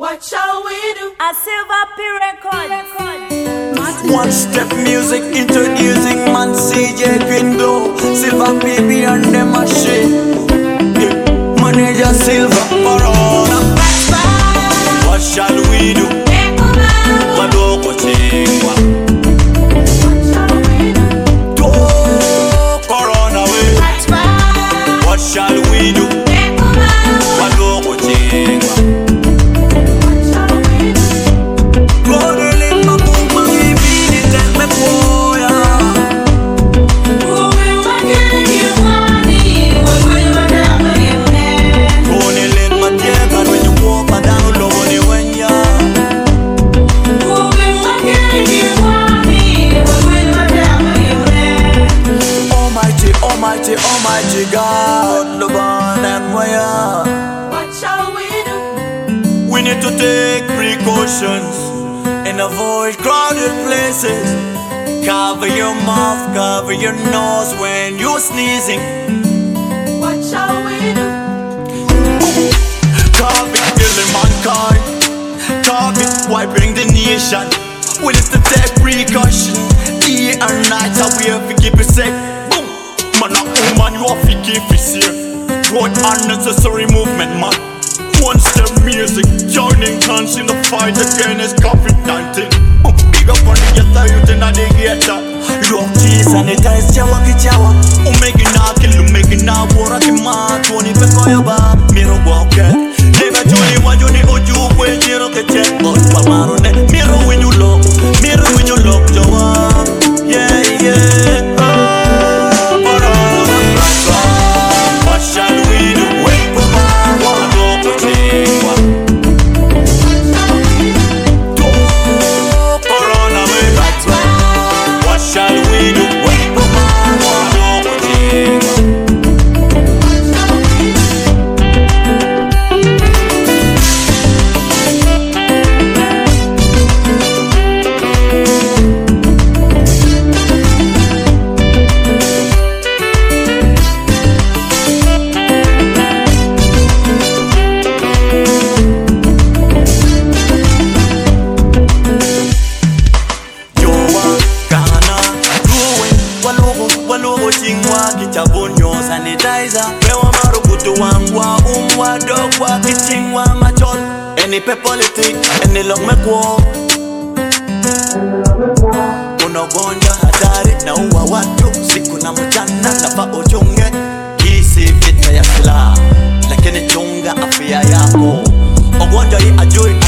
What shall we do? A Silver P record. One step music introducing man CJ Green Glow, Silver Baby and them a shit. Manager Silver Corona. What shall we do? Wadoko chingwa. Do Corona way. What shall we do? Wadoko chingwa. Almighty God, the one and wire. What shall we do? We need to take precautions and avoid crowded places. Cover your mouth, cover your nose when you're sneezing. What shall we do? COVID killing mankind, COVID wiping the nation. We need to take precaution. Day and night, how we have to keep it safe. Man a woman, you have to keep it safe. Road unnecessary movement, man. One step music, joining hands in the fight against COVID-19. Big up on the ghetto, youth in the ghetto. Rock cheese and it is chawa kichawa. Umegi na kilu, umegi na wora kima. Tony peko yoba, miro wake. Never juni wajuni uju kwe jiro keche. Ospa marone, miro when you look, jawa. Yeah, yeah. Any politic, any long me kwa. Unagonja hatari na uwa watu siku na mchana nafa uchunge. Hii si vita ya silaha, lakini chunga afya yako. Ugonjwa hii ajui